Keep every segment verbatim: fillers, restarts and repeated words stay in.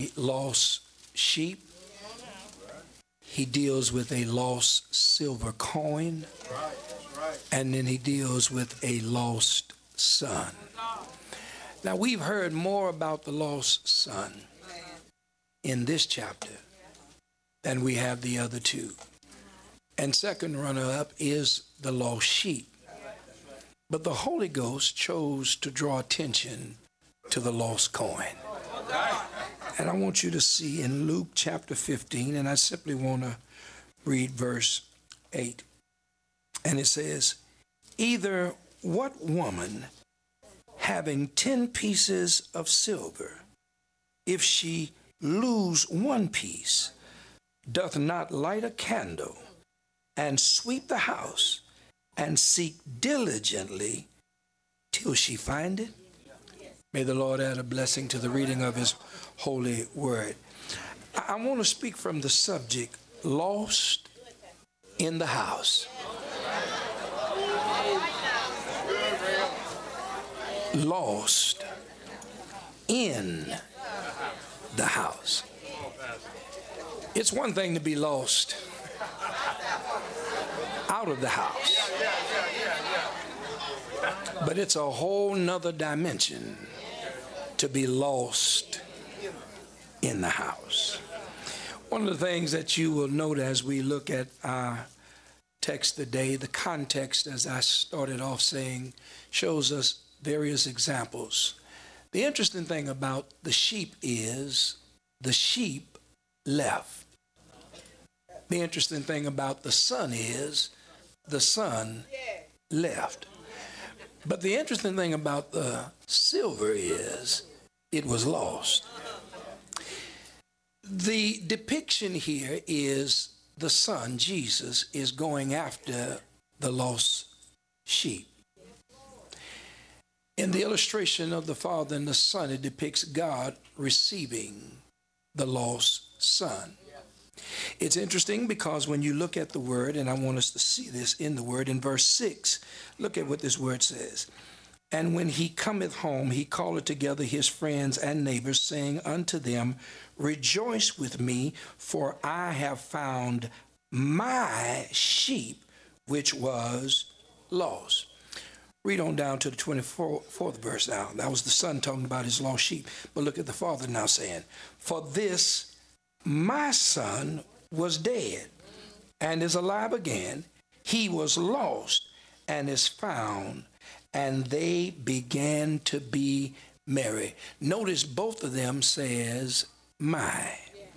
lost sheep. He deals with a lost silver coin. And then he deals with a lost son. Now, we've heard more about the lost son in this chapter than we have the other two. And second runner-up is the lost sheep. But the Holy Ghost chose to draw attention to the lost coin. And I want you to see in Luke chapter fifteen, and I simply want to read verse eight. And it says, either what woman having ten pieces of silver, if she lose one piece, doth not light a candle and sweep the house and seek diligently till she find it? May the Lord add a blessing to the reading of his holy word. I, I want to speak from the subject, lost in the house. Lost in the house. It's one thing to be lost out of the house, but it's a whole nother dimension to be lost in the house. One of the things that you will note as we look at our text today, the context, as I started off saying, shows us various examples. The interesting thing about the sheep is the sheep left. The interesting thing about the son is the son left. But the interesting thing about the silver is it was lost. The depiction here is the son, Jesus, is going after the lost sheep. In the illustration of the Father and the Son, it depicts God receiving the lost son. It's interesting because when you look at the word, and I want us to see this in the word, in verse six, look at what this word says. And when he cometh home, he calleth together his friends and neighbors, saying unto them, rejoice with me, for I have found my sheep, which was lost. Read on down to the twenty-fourth verse now. That was the son talking about his lost sheep. But look at the father now saying, for this my son was dead and is alive again. He was lost and is found. And they began to be merry. Notice both of them says, my.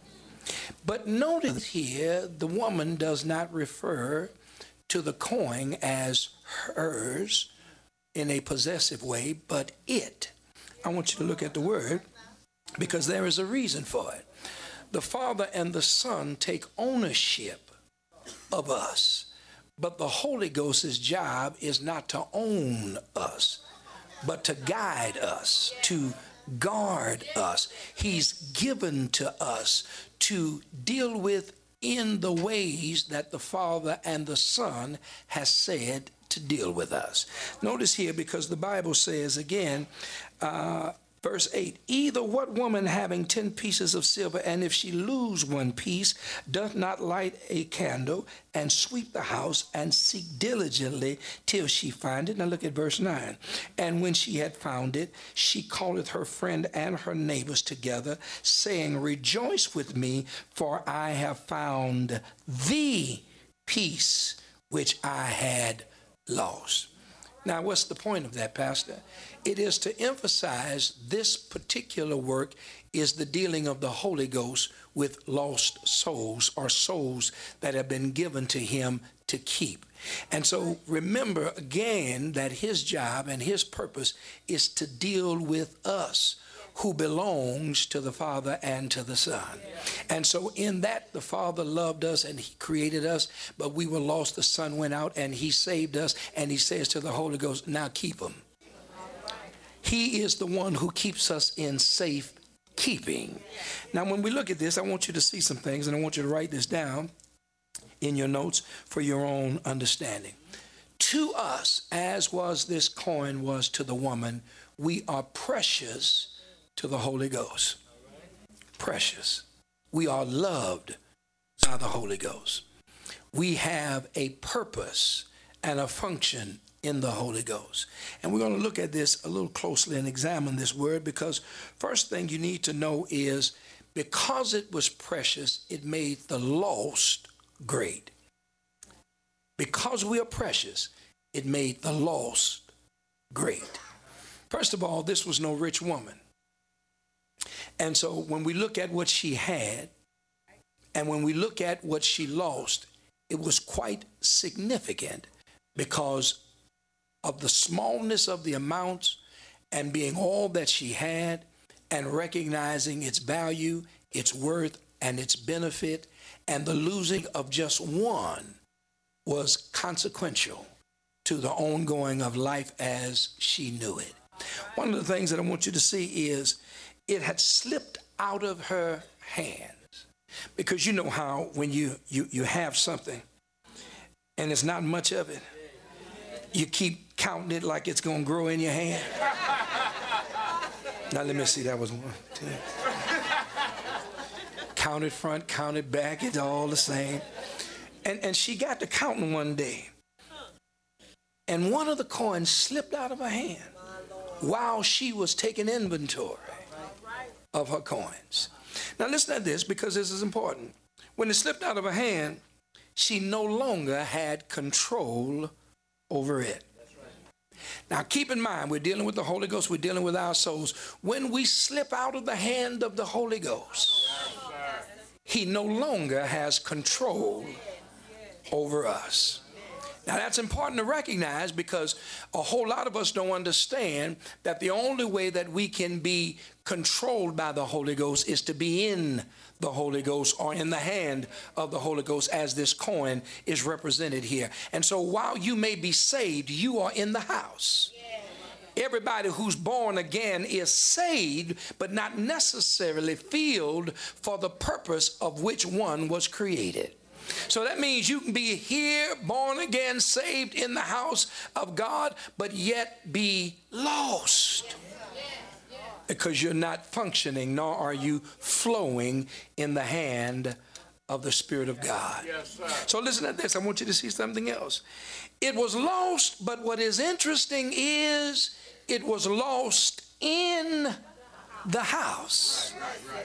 But notice here, the woman does not refer to the coin as hers in a possessive way, but it. I want you to look at the word because there is a reason for it. The Father and the Son take ownership of us. But the Holy Ghost's job is not to own us, but to guide us, to guard us. He's given to us to deal with in the ways that the Father and the Son has said to deal with us. Notice here, because the Bible says again, uh, verse eight, either what woman having ten pieces of silver, and if she lose one piece, doth not light a candle and sweep the house and seek diligently till she find it. Now look at verse nine. And when she had found it, she calleth her friend and her neighbors together, saying, rejoice with me, for I have found the piece which I had lost. Now, what's the point of that, Pastor? It is to emphasize this particular work is the dealing of the Holy Ghost with lost souls, or souls that have been given to him to keep. And so remember again that his job and his purpose is to deal with us who belongs to the Father and to the Son. And so in that, the Father loved us and he created us, but we were lost. The Son went out and he saved us, and he says to the Holy Ghost, now keep him. He is the one who keeps us in safe keeping. Now, when we look at this, I want you to see some things, and I want you to write this down in your notes for your own understanding. To us, as was this coin was to the woman, we are precious to the Holy Ghost. precious. We are loved by the Holy Ghost. We have a purpose and a function in the Holy Ghost. And we're going to look at this a little closely and examine this word, because first thing you need to know is because it was precious, it made the lost great. Because we are precious, it made the lost great. First of all, this was no rich woman. And so when we look at what she had, and when we look at what she lost, it was quite significant because of the smallness of the amounts and being all that she had and recognizing its value, its worth, and its benefit, and the losing of just one was consequential to the ongoing of life as she knew it. One of the things that I want you to see is it had slipped out of her hands. Because you know how when you, you, you have something and it's not much of it, you keep counting it like it's going to grow in your hand. Now let me see, that was one, two. Count it front, count it back, it's all the same. And, and she got to counting one day. And one of the coins slipped out of her hand while she was taking inventory of her coins. Now listen to this, because this is important. When it slipped out of her hand, she no longer had control over it. Now keep in mind, we're dealing with the Holy Ghost, we're dealing with our souls. When we slip out of the hand of the Holy Ghost, he no longer has control over us. Now that's important to recognize, because a whole lot of us don't understand that the only way that we can be controlled by the Holy Ghost is to be in the Holy Ghost or in the hand of the Holy Ghost, as this coin is represented here. And so while you may be saved, you are in the house. Everybody who's born again is saved, but not necessarily filled for the purpose of which one was created. So that means you can be here, born again, saved in the house of God, but yet be lost because you're not functioning, nor are you flowing in the hand of the Spirit of God. Yes, sir. So listen to this. I want you to see something else. It was lost, but what is interesting is it was lost in the house.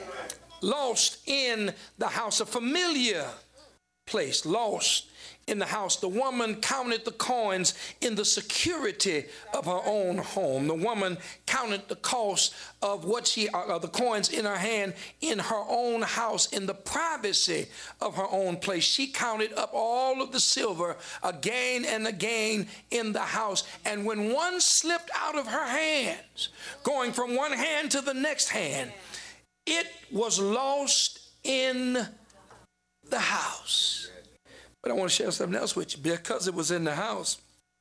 Lost in the house, a familiar place, lost in the house. The woman counted the coins in the security of her own home. The woman counted the cost of what she, uh, the coins in her hand in her own house, in the privacy of her own place. She counted up all of the silver again and again in the house. And when one slipped out of her hands, going from one hand to the next hand, it was lost in the house. But I want to share something else with you. Because it was in the house,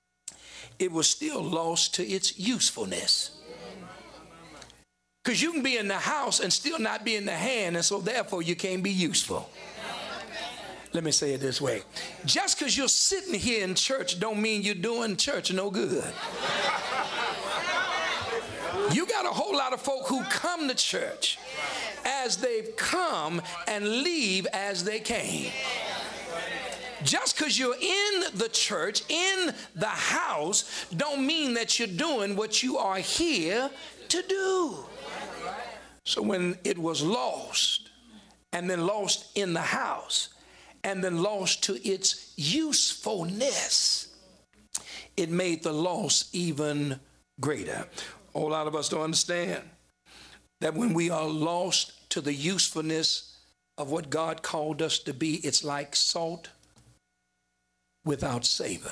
it was still lost to its usefulness. Because you can be in the house and still not be in the hand, and so therefore you can't be useful. Let me say it this way. Just because you're sitting here in church don't mean you're doing church no good. You got a whole lot of folk who come to church as they've come and leave as they came. Just because you're in the church, in the house, don't mean that you're doing what you are here to do. So when it was lost, and then lost in the house, and then lost to its usefulness, it made the loss even greater. A whole lot of us don't understand that when we are lost to the usefulness of what God called us to be, it's like salt without savor.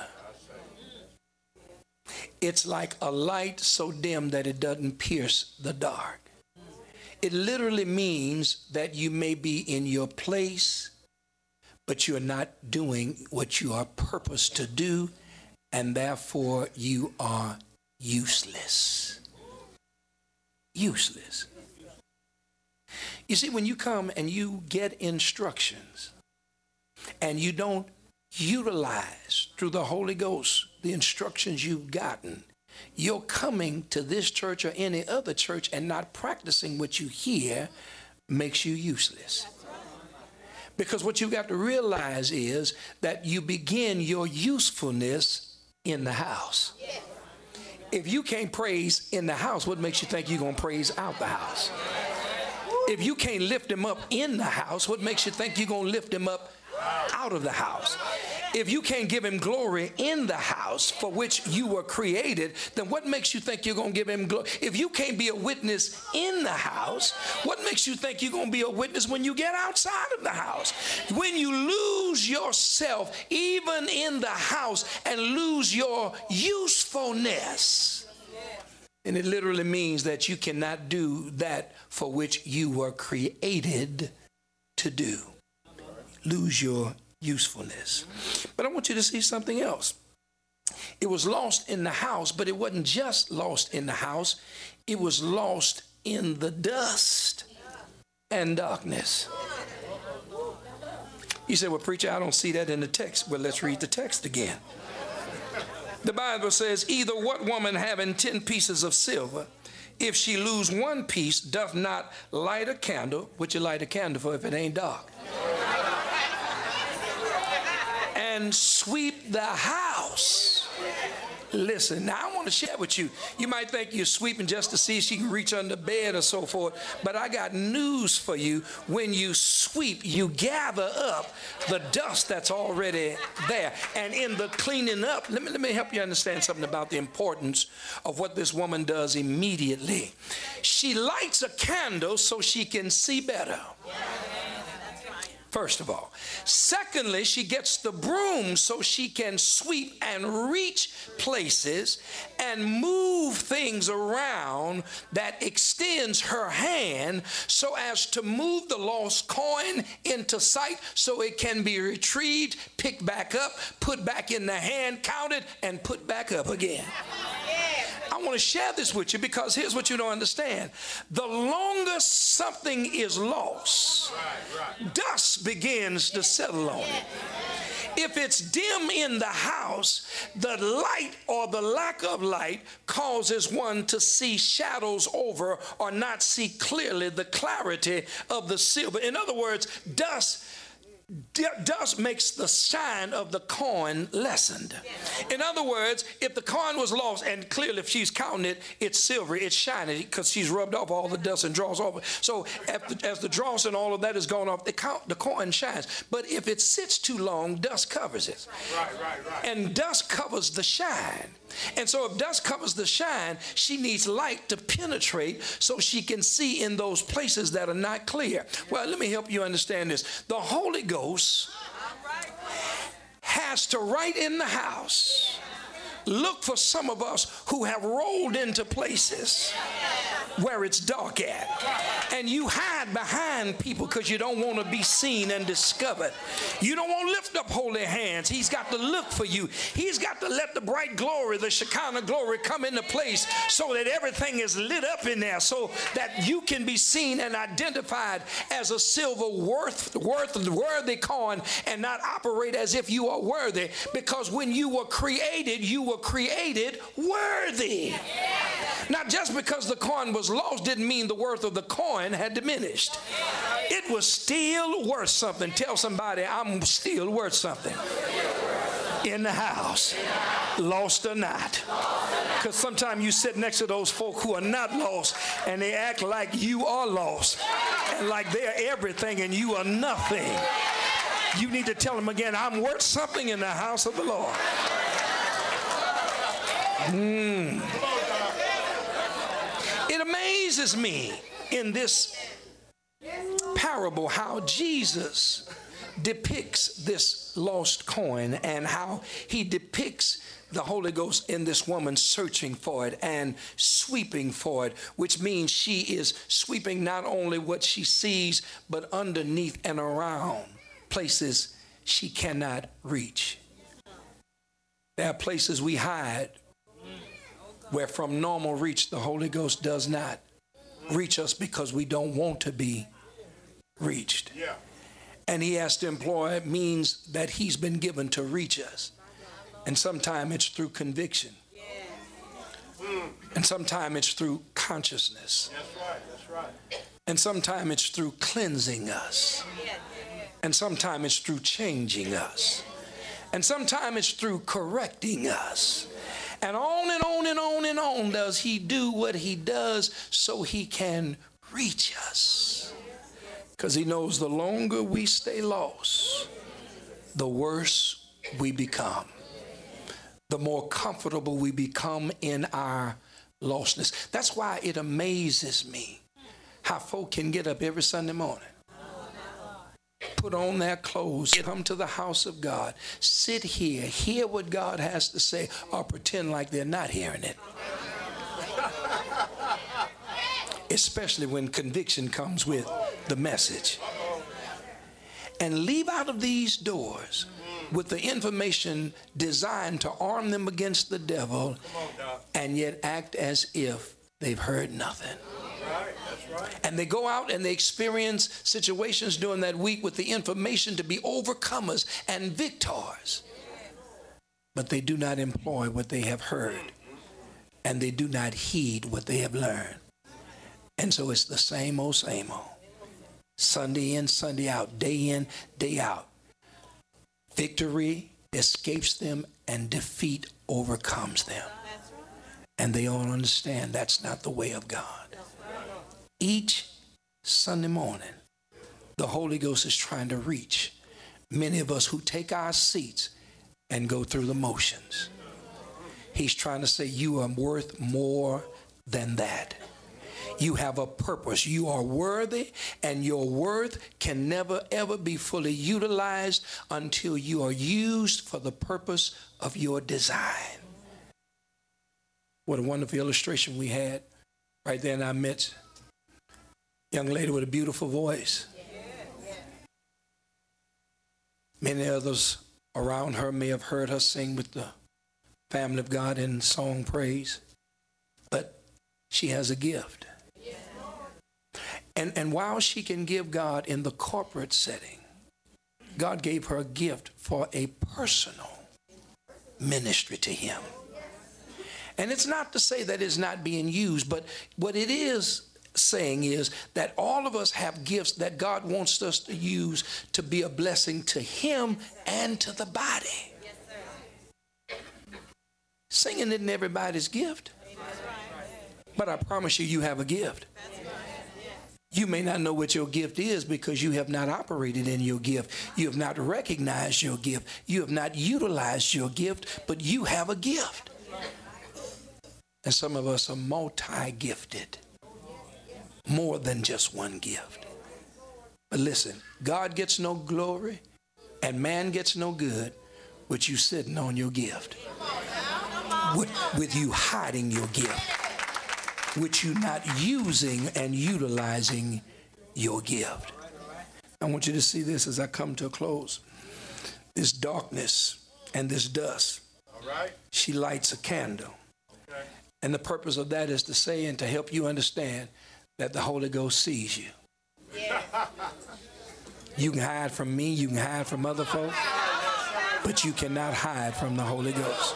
It's like a light so dim that it doesn't pierce the dark. It literally means that you may be in your place, but you're not doing what you are purposed to do, and therefore you are useless. Useless. You see, when you come and you get instructions and you don't utilize through the Holy Ghost the instructions you've gotten, you're coming to this church or any other church and not practicing what you hear, makes you useless. Because what you got to realize is that you begin your usefulness in the house. If you can't praise in the house, what makes you think you're going to praise out the house? If you can't lift him up in the house, what makes you think you're going to lift him up out of the house? If you can't give him glory in the house for which you were created, then what makes you think you're going to give him glory? If you can't be a witness in the house, what makes you think you're going to be a witness when you get outside of the house? When you lose yourself, even in the house, and lose your usefulness, and it literally means that you cannot do that for which you were created to do. Lose your usefulness. But I want you to see something else. It was lost in the house, but it wasn't just lost in the house. It was lost in the dust and darkness. You say, well, preacher, I don't see that in the text. Well, let's read the text again. The Bible says, either what woman having ten pieces of silver, if she lose one piece, doth not light a candle? What you light a candle for if it ain't dark? And sweep the house. Listen, now I want to share with you. You might think you're sweeping just to see if she can reach under bed or so forth, but I got news for you. When you sweep, you gather up the dust that's already there. And in the cleaning up, let me, let me help you understand something about the importance of what this woman does immediately. She lights a candle so she can see better. First of all. Secondly, she gets the broom so she can sweep and reach places and move things around that extends her hand so as to move the lost coin into sight so it can be retrieved, picked back up, put back in the hand, counted, and put back up again. I want to share this with you because here's what you don't understand. The longer something is lost, dust begins to settle on it. If it's dim in the house, the light or the lack of light causes one to see shadows over or not see clearly the clarity of the silver. In other words, dust Dust makes the shine of the coin lessened. In other words, if the coin was lost, and clearly if she's counting it, it's silver, it's shiny because she's rubbed off all the dust and draws off. So as the dross and all of that is gone off, the, count, the coin shines. But if it sits too long, dust covers it. Right, right, right. And dust covers the shine. And so if dust covers the shine, she needs light to penetrate so she can see in those places that are not clear. Well, let me help you understand this. The Holy Ghost has to, right in the house, look for some of us who have rolled into places where it's dark at. And you hide behind people because you don't want to be seen and discovered. You don't want to lift up holy hands. He's got to look for you. He's got to let the bright glory, the Shekinah glory, come into place so that everything is lit up in there so that you can be seen and identified as a silver worth, worth, worthy coin and not operate as if you are worthy, because when you were created, you were created worthy. Not just because the coin was lost didn't mean the worth of the coin had diminished. It was still worth something. Tell somebody, I'm still worth something. In the house, lost or not. Because sometimes you sit next to those folk who are not lost and they act like you are lost and like they're everything and you are nothing. You need to tell them again, I'm worth something in the house of the Lord. Mm. It amazes me in this parable how Jesus depicts this lost coin and how he depicts the Holy Ghost in this woman searching for it and sweeping for it, which means she is sweeping not only what she sees, but underneath and around places she cannot reach. There are places we hide where from normal reach the Holy Ghost does not reach us because we don't want to be reached. Yeah. And he has to employ means that he's been given to reach us. And sometimes it's through conviction. Yeah. And sometimes it's through consciousness. That's right, that's right. And sometimes it's through cleansing us. And sometimes it's through changing us. And sometimes it's through correcting us. And on and on and on and on does he do what he does so he can reach us. Because he knows the longer we stay lost, the worse we become. The more comfortable we become in our lostness. That's why it amazes me how folk can get up every Sunday morning, put on their clothes, come to the house of God, sit here, hear what God has to say, or pretend like they're not hearing it. Especially when conviction comes with the message. And leave out of these doors with the information designed to arm them against the devil, and yet act as if they've heard nothing. And they go out and they experience situations during that week with the information to be overcomers and victors. But they do not employ what they have heard, and they do not heed what they have learned. And so it's the same old, same old. Sunday in, Sunday out, day in, day out. Victory escapes them and defeat overcomes them. And they all understand that's not the way of God. Each Sunday morning, the Holy Ghost is trying to reach many of us who take our seats and go through the motions. He's trying to say you are worth more than that. You have a purpose. You are worthy, and your worth can never, ever be fully utilized until you are used for the purpose of your design. What a wonderful illustration we had right there in our midst. Young lady with a beautiful voice. Many others around her may have heard her sing with the family of God in song praise, but she has a gift. And, and while she can give God in the corporate setting, God gave her a gift for a personal ministry to him. And it's not to say that it's not being used, but what it is saying is that all of us have gifts that God wants us to use to be a blessing to him and to the body. Singing isn't everybody's gift, but I promise you, you have a gift. You may not know what your gift is because you have not operated in your gift. You have not recognized your gift. You have not utilized your gift, but you have a gift. And some of us are multi-gifted, more than just one gift. But listen, God gets no glory and man gets no good with you sitting on your gift, with, with you hiding your gift, with you not using and utilizing your gift. I want you to see this as I come to a close. This darkness and this dust. All right. She lights a candle. Okay. And the purpose of that is to say and to help you understand that the Holy Ghost sees you. Yeah. You can hide from me, you can hide from other folks, but you cannot hide from the Holy Ghost.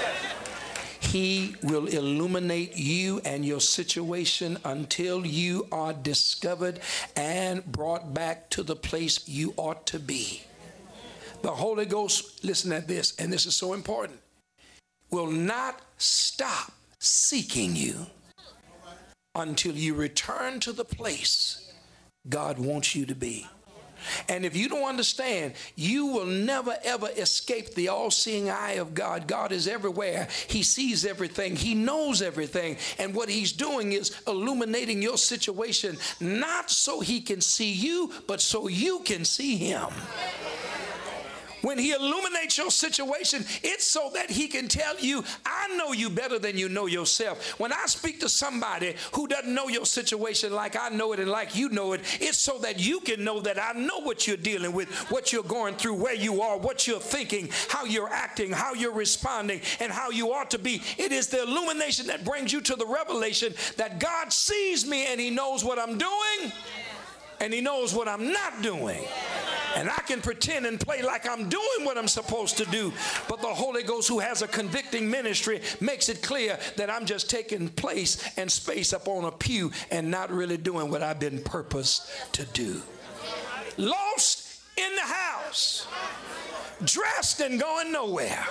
He will illuminate you and your situation until you are discovered and brought back to the place you ought to be. The Holy Ghost, listen at this, and this is so important, will not stop seeking you until you return to the place God wants you to be. And if you don't understand, you will never ever escape the all-seeing eye of God. God is everywhere. He sees everything. He knows everything. And what he's doing is illuminating your situation, not so he can see you, but so you can see him. When he illuminates your situation, it's so that he can tell you, I know you better than you know yourself. When I speak to somebody who doesn't know your situation like I know it and like you know it, it's so that you can know that I know what you're dealing with, what you're going through, where you are, what you're thinking, how you're acting, how you're responding, and how you ought to be. It is the illumination that brings you to the revelation that God sees me and he knows what I'm doing and he knows what I'm not doing. And I can pretend and play like I'm doing what I'm supposed to do, but the Holy Ghost, who has a convicting ministry, makes it clear that I'm just taking place and space up on a pew and not really doing what I've been purposed to do. Lost in the house, dressed and going nowhere.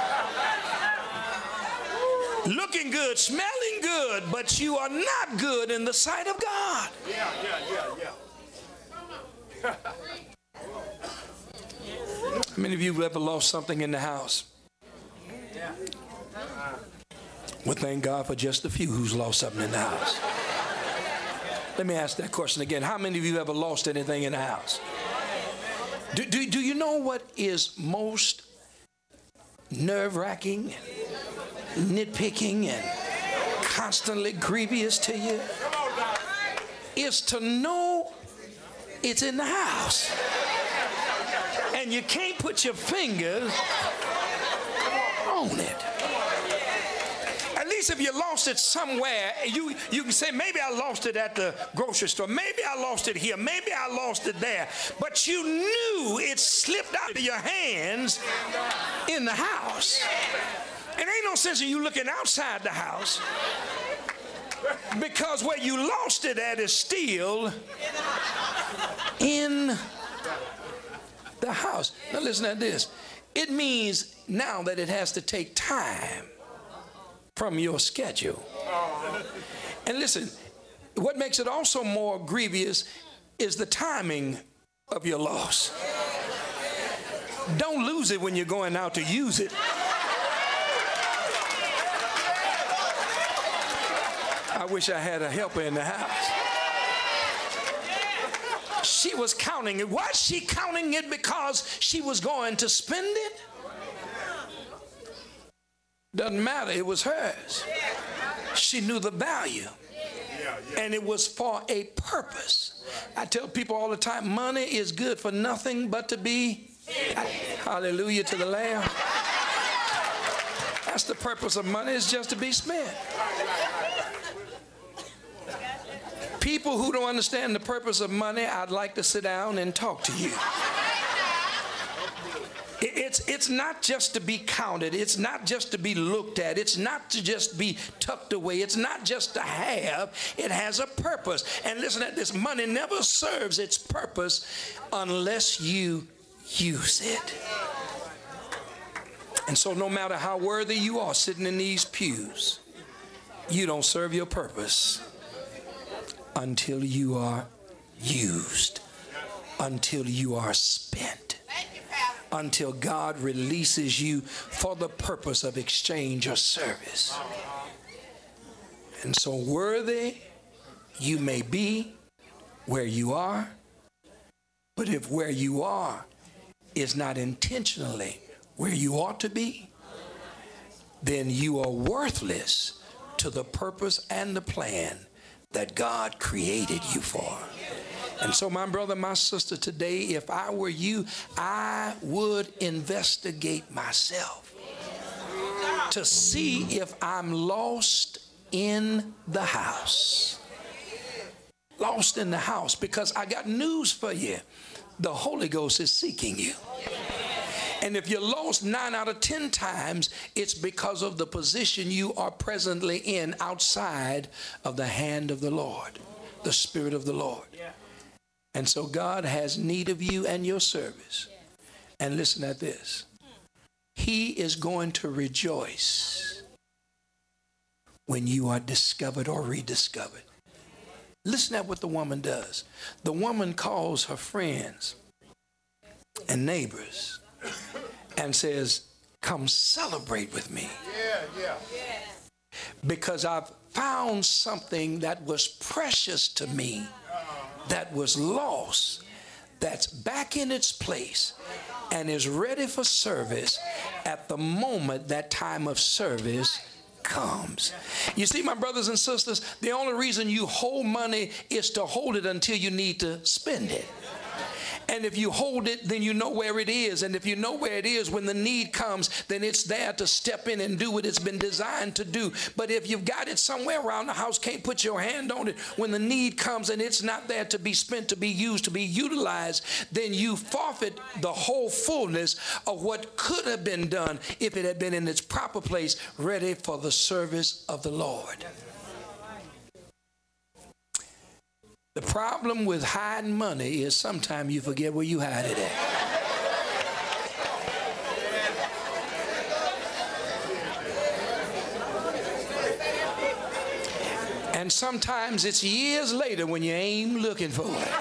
Looking good, smelling good, but you are not good in the sight of God. Yeah, yeah, yeah, yeah. How many of you have ever lost something in the house? Well, thank God for just a few who's lost something in the house. Let me ask that question again. How many of you ever lost anything in the house? Do, do, do you know what is most nerve-wracking, nitpicking, and constantly grievous to you? Is to know it's in the house. And you can't put your fingers on it. At least if you lost it somewhere, you, you can say, maybe I lost it at the grocery store. Maybe I lost it here. Maybe I lost it there. But you knew it slipped out of your hands in the house. It ain't no sense in you looking outside the house, because where you lost it at is still in the house. Now listen to this. It means now that it has to take time from your schedule. And listen, what makes it also more grievous is the timing of your loss. Don't lose it when you're going out to use it. I wish I had a helper in the house. She was counting it. Was she counting it because she was going to spend it? Doesn't matter. It was hers. She knew the value. And it was for a purpose. I tell people all the time, money is good for nothing but to be, hallelujah to the Lamb. That's the purpose of money, is just to be spent. People who don't understand the purpose of money, I'd like to sit down and talk to you. It's, it's not just to be counted. It's not just to be looked at. It's not to just be tucked away. It's not just to have. It has a purpose. And listen to this. Money never serves its purpose unless you use it. And so no matter how worthy you are sitting in these pews, you don't serve your purpose until you are used, until you are spent, until God releases you for the purpose of exchange or service. And so worthy you may be where you are, but if where you are is not intentionally where you ought to be, then you are worthless to the purpose and the plan that God created you for. And so, my brother, my sister, today, if I were you, I would investigate myself to see if I'm lost in the house. Lost in the house, because I got news for you. The Holy Ghost is seeking you. And if you're lost nine out of ten times, it's because of the position you are presently in outside of the hand of the Lord, the Spirit of the Lord. And so God has need of you and your service. And listen at this. He is going to rejoice when you are discovered or rediscovered. Listen at what the woman does. The woman calls her friends and neighbors and says, come celebrate with me. Yeah, yeah. Because I've found something that was precious to me, that was lost, that's back in its place and is ready for service at the moment that time of service comes. You see, my brothers and sisters, the only reason you hold money is to hold it until you need to spend it. And And if you hold it, then you know where it is. And if you know where it is, when the need comes, then it's there to step in and do what it's been designed to do. But if you've got it somewhere around the house, can't put your hand on it, when the need comes and it's not there to be spent, to be used, to be utilized, then you forfeit the whole fullness of what could have been done if it had been in its proper place, ready for the service of the Lord. The problem with hiding money is sometimes you forget where you hide it at. And sometimes it's years later when you ain't looking for it.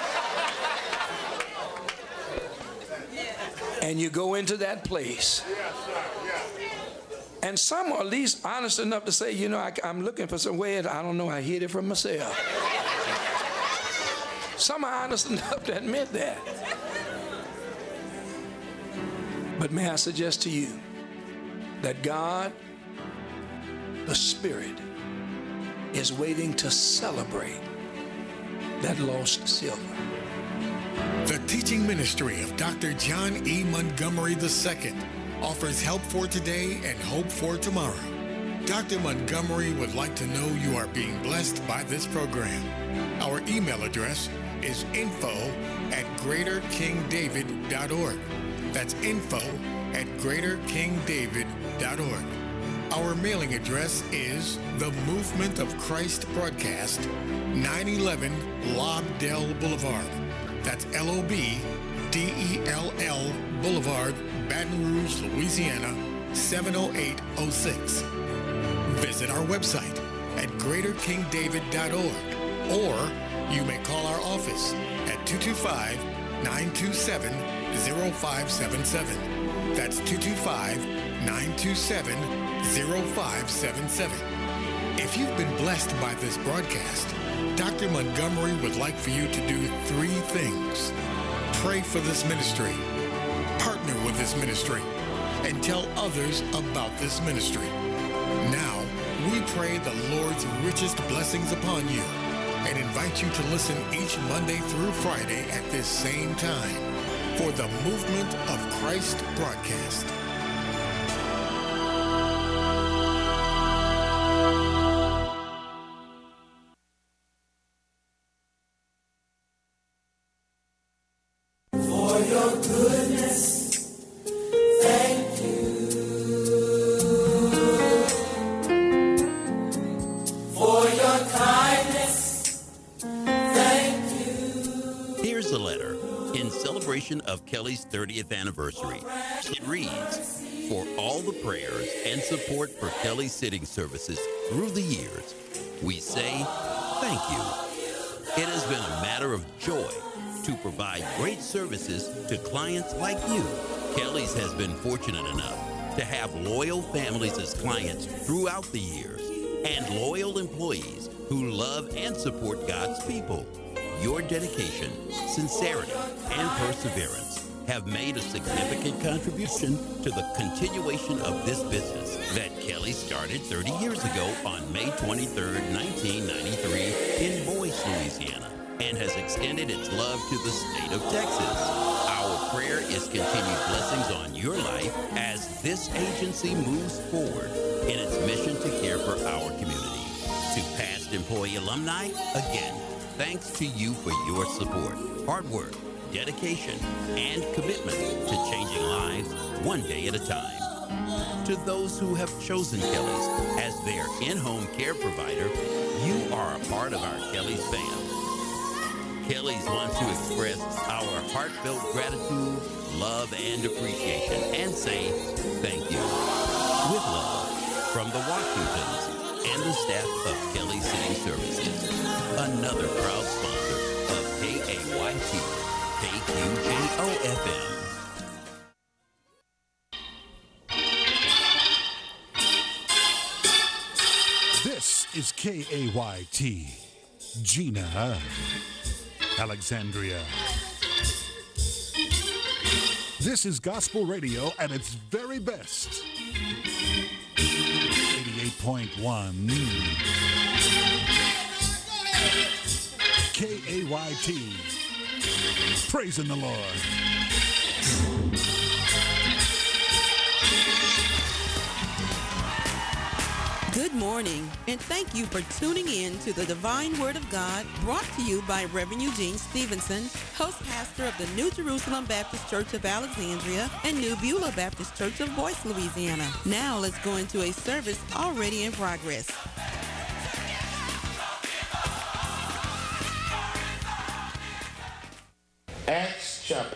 And you go into that place. And some are at least honest enough to say, you know, I, I'm looking for somewhere, I don't know, I hid it from myself. Some are honest enough to admit that. But may I suggest to you that God, the Spirit, is waiting to celebrate that lost silver. The teaching ministry of Doctor John E. Montgomery the Second offers help for today and hope for tomorrow. Doctor Montgomery would like to know you are being blessed by this program. Our email address is info at greater king david dot org. That's info at greater king david dot org. Our mailing address is The Movement of Christ Broadcast, nine eleven Lobdell Boulevard. That's L O B D E L L Boulevard, Baton Rouge, Louisiana, seven oh eight oh six. Visit our website at greater king david dot org, or you may call our office at two two five, nine two seven, zero five seven seven. That's two two five, nine two seven, zero five seven seven. If you've been blessed by this broadcast, Doctor Montgomery would like for you to do three things. Pray for this ministry, partner with this ministry, and tell others about this ministry. Now, we pray the Lord's richest blessings upon you and invite you to listen each Monday through Friday at this same time for the Movement of Christ broadcast. For your goodness, thank you. For your kindness, thank you. Here's a letter in celebration of Kelly's thirtieth anniversary. It reads, "For all the prayers and support for Kelly's sitting services through the years, we say thank you. It has been a matter of joy to provide great services to clients like you. Kelly's has been fortunate enough to have loyal families as clients throughout the years and loyal employees who love and support God's people. Your dedication, sincerity, and perseverance have made a significant contribution to the continuation of this business that Kelly started thirty years ago on May twenty-third, nineteen ninety-three in Boyce, Louisiana, and has extended its love to the state of Texas. Our prayer is continued blessings on your life as this agency moves forward in its mission to care for our community. To past employee alumni, again, thanks to you for your support, hard work, dedication, and commitment to changing lives one day at a time. To those who have chosen Kelly's as their in-home care provider, you are a part of our Kelly's fam. Kelly's want to express our heartfelt gratitude, love, and appreciation, and say thank you. With love, from the Washingtons and the staff of Kelly Sitting Services, another proud sponsor of K A Y T, K Q J O F M. This is K A Y T, Gina, Alexandria. This is gospel radio at its very best. eighty-eight point one K A Y T, Praising the Lord. Good morning, and thank you for tuning in to the Divine Word of God, brought to you by Reverend Eugene Stevenson, host pastor of the New Jerusalem Baptist Church of Alexandria and New Beulah Baptist Church of Boyce, Louisiana. Now let's go into a service already in progress. Acts chapter